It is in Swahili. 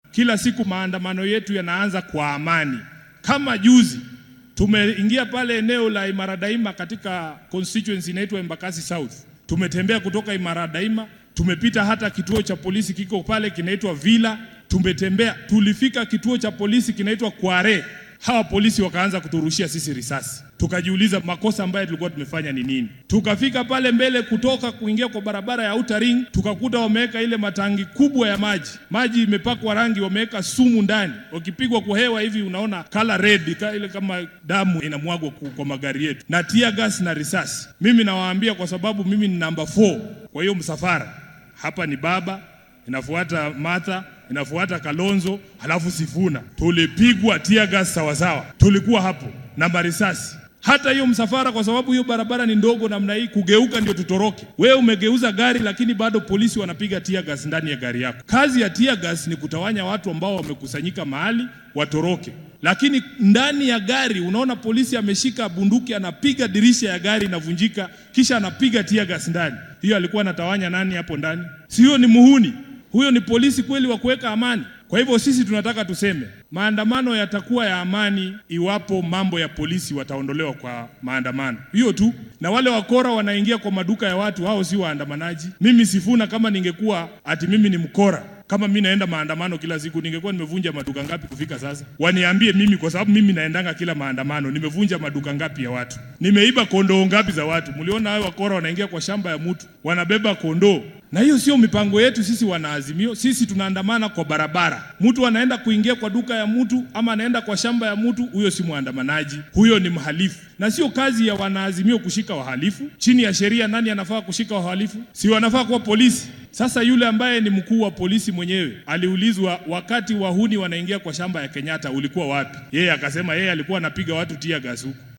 Kila siku maandamano yetu yanaanza kwa amani. Kama juzi tumeingia pale eneo la Imara Daima katika constituency inaitwa Embakasi South. Tumetembea kutoka Imara Daima, tumepita hata kituo cha polisi kiko pale kinaitwa Villa, tumetembea, tulifika kituo cha polisi kinaitwa Kware. Hawa polisi wakaanza kuturushia sisi risasi. Tukajiuliza makosa ambayo tulikuwa tumefanya ni nini. Tukafika pale mbele kutoka kuingia kwa barabara ya Outer Ring, tukakuta wameweka ile matangi kubwa ya maji. Maji imepakwa rangi, wameweka sumu ndani. Wakipigwa kwa hewa hivi unaona color red, ile kama damu inamwagwa kwa magari yetu. Na tear gas na risasi. Mimi nawaambia kwa sababu mimi ni number 4 kwa hiyo msafara. Hapa ni Baba, inafuata Martha, inafuata Kalonzo, halafu Sifuna. Tulipigwa tear gas sawa. Tulikuwa hapo na marisasi. Hata hiyo msafara, kwa sababu hiyo barabara ni ndogo namna hii, kugeuka ndio tutoroke. Wewe umegeuza gari lakini bado polisi wanapiga tear gas ndani ya gari yako. Kazi ya tear gas ni kutawanya watu ambao wamekusanyika mahali watoroke. Lakini ndani ya gari unaona polisi ameshika bunduki, anapiga dirisha ya gari inavunjika, kisha anapiga tear gas ndani. Hiyo alikuwa anatawanya nani hapo ndani? Si hiyo ni muhuni? Huyo ni polisi kweli wa kuweka amani? Kwa hivyo sisi tunataka tuseme maandamano yatakuwa ya amani iwapo mambo ya polisi wataondolewa kwa maandamano. Hiyo tu. Na wale wakora wanaingia kwa maduka ya watu, hao si waandamanaji. Mimi Sifuna, kama ningekuwa ati mimi ni mkora, kama mimi naenda maandamano kila siku, ningekuwa nimevunja maduka ngapi kufika sasa? Waniambie mimi, kwa sababu mimi naendanga kila maandamano, nimevunja maduka ngapi ya watu? Nimeiba kondoo ngapi za watu? Mliona hao wakora wanaingia kwa shamba ya mtu, wanabeba kondoo. Na hiyo sio mipango yetu sisi wanaazimio. Sisi tunaandamana kwa barabara. Mtu anaenda kuingia kwa duka ya mtu ama anaenda kwa shamba ya mtu, huyo si muandamanaji, huyo ni mhalifu. Na sio kazi ya wanaazimio kushika wahalifu. Chini ya sheria nani anafaa kushika wahalifu? Si wanafaa kuwa polisi. Sasa yule ambaye ni mkuu wa polisi mwenyewe aliulizwa wakati wahuni wanaingia kwa shamba ya Kenyatta ulikuwa wapi? Yeye akasema yeye alikuwa anapiga watu tear gas huko.